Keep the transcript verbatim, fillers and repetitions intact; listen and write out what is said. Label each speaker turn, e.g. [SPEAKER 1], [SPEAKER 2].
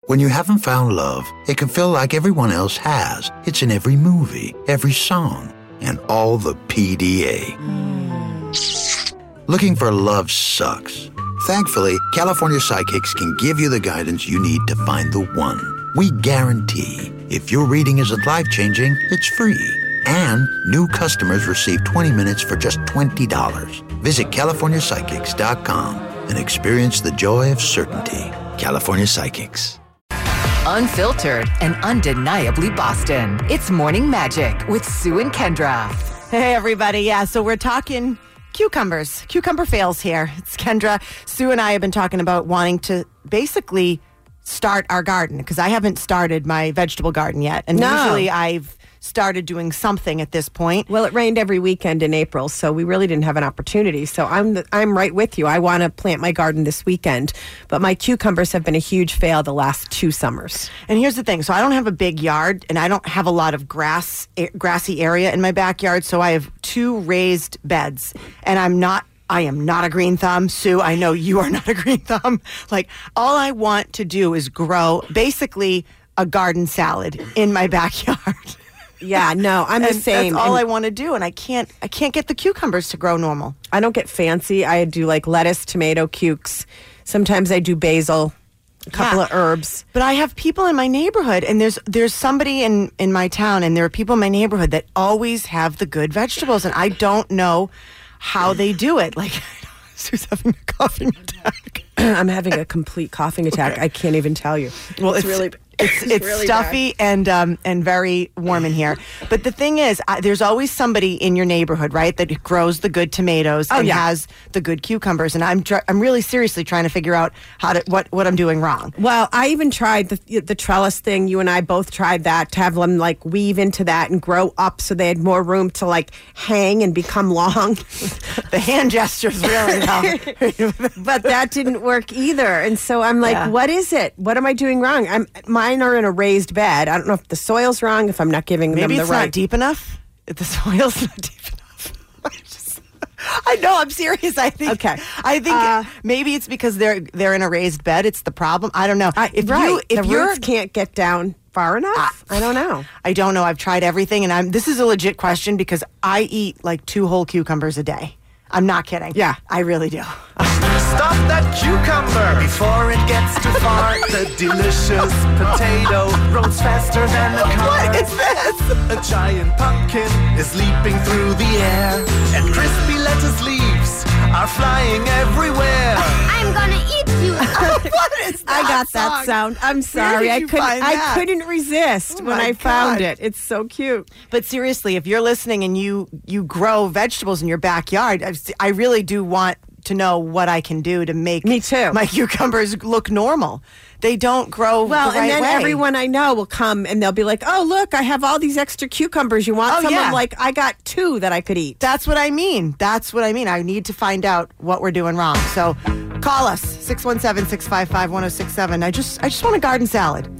[SPEAKER 1] When you haven't found love, it can feel like everyone else has. It's in every movie, every song, and all the P D A. Mm. Looking for love sucks. Thankfully, California Psychics can give you the guidance you need to find the one. We guarantee if your reading isn't life-changing, it's free. And new customers receive twenty minutes for just twenty dollars. Visit California Psychics dot com and experience the joy of certainty. California Psychics.
[SPEAKER 2] Unfiltered and undeniably Boston. It's Morning Magic with Sue and Kendra.
[SPEAKER 3] Hey, everybody. Yeah, so we're talking cucumbers. Cucumber fails here. It's Kendra. Sue and I have been talking about wanting to basically start our garden because I haven't started my vegetable garden yet. And
[SPEAKER 4] no.
[SPEAKER 3] usually I've started doing something at this point.
[SPEAKER 4] Well, it rained every weekend in April, so we really didn't have an opportunity. So I'm the, I'm right with you. I want to plant my garden this weekend, but my cucumbers have been a huge fail the last two summers.
[SPEAKER 3] And here's the thing. So I don't have a big yard, and I don't have a lot of grass, grassy area in my backyard, so I have two raised beds, and I'm not I am not a green thumb. Sue, I know you are not a green thumb. Like, all I want to do is grow basically a garden salad in my backyard.
[SPEAKER 4] Yeah, no, I'm the
[SPEAKER 3] and
[SPEAKER 4] same.
[SPEAKER 3] That's all
[SPEAKER 4] and
[SPEAKER 3] I want to do, and I can't. I can't get the cucumbers to grow normal.
[SPEAKER 4] I don't get fancy. I do like lettuce, tomato, cukes. Sometimes I do basil, a couple
[SPEAKER 3] Yeah.
[SPEAKER 4] of herbs.
[SPEAKER 3] But I have people in my neighborhood, and there's there's somebody in, in my town, and there are people in my neighborhood that always have the good vegetables, and I don't know how they do it. Like, Sue's having a coughing attack.
[SPEAKER 4] I'm having a complete coughing attack.
[SPEAKER 3] Okay.
[SPEAKER 4] I can't even tell you.
[SPEAKER 3] Well, it's,
[SPEAKER 4] it's really.
[SPEAKER 3] It's, it's
[SPEAKER 4] really
[SPEAKER 3] stuffy and um, and very warm in here. But the thing is, I, there's always somebody in your neighborhood, right, that grows the good tomatoes
[SPEAKER 4] Oh,
[SPEAKER 3] and
[SPEAKER 4] yeah.
[SPEAKER 3] has the good cucumbers. And I'm tr- I'm really seriously trying to figure out how to what, what I'm doing wrong.
[SPEAKER 4] Well, I even tried the the trellis thing. You and I both tried that, to have them like weave into that and grow up so they had more room to like hang and become long.
[SPEAKER 3] The hand gestures really help.
[SPEAKER 4] But that didn't work either. And so I'm like,
[SPEAKER 3] Yeah.
[SPEAKER 4] what is it? What am I doing wrong? I'm mine are in a raised bed. I don't know if the soil's wrong, if I'm not giving
[SPEAKER 3] Maybe
[SPEAKER 4] them the
[SPEAKER 3] it's
[SPEAKER 4] right.
[SPEAKER 3] not deep enough. If the soil's not deep enough. I just, I know. I'm serious. I think.
[SPEAKER 4] Okay.
[SPEAKER 3] I think
[SPEAKER 4] Uh,
[SPEAKER 3] maybe it's because they're they're in a raised bed. It's the problem. I don't know.
[SPEAKER 4] I,
[SPEAKER 3] if
[SPEAKER 4] right.
[SPEAKER 3] you if
[SPEAKER 4] the
[SPEAKER 3] you're
[SPEAKER 4] roots can't get down far enough. I don't know.
[SPEAKER 3] I don't know. I've tried everything, and I'm. This is a legit question because I eat like two whole cucumbers a day. I'm not kidding.
[SPEAKER 4] Yeah.
[SPEAKER 3] I really do.
[SPEAKER 5] Stop that cucumber before it gets too far. The delicious potato rolls faster than a car.
[SPEAKER 3] What is this?
[SPEAKER 5] A giant pumpkin is leaping through the air, and crispy lettuce leaves are flying everywhere.
[SPEAKER 6] I'm gonna eat you.
[SPEAKER 3] What is that
[SPEAKER 4] I got that
[SPEAKER 3] song?
[SPEAKER 4] sound. I'm sorry.
[SPEAKER 3] did
[SPEAKER 4] I
[SPEAKER 3] you
[SPEAKER 4] couldn't
[SPEAKER 3] find
[SPEAKER 4] I
[SPEAKER 3] that?
[SPEAKER 4] couldn't resist
[SPEAKER 3] Oh
[SPEAKER 4] when
[SPEAKER 3] my
[SPEAKER 4] I found
[SPEAKER 3] God.
[SPEAKER 4] it. It's so cute.
[SPEAKER 3] But seriously, if you're listening and you you grow vegetables in your backyard, I, I really do want to know what I can do to make
[SPEAKER 4] Me too.
[SPEAKER 3] my cucumbers look normal. They don't grow
[SPEAKER 4] Well,
[SPEAKER 3] the right
[SPEAKER 4] and then
[SPEAKER 3] way.
[SPEAKER 4] everyone I know will come and they'll be like, "Oh, look, I have all these extra cucumbers. You want
[SPEAKER 3] Oh,
[SPEAKER 4] some?"
[SPEAKER 3] yeah.
[SPEAKER 4] I'm like, "I got two that I could eat."
[SPEAKER 3] That's what I mean. That's what I mean. I need to find out what we're doing wrong. So call us, six one seven, six five five, one oh six seven. I just I just want a garden salad.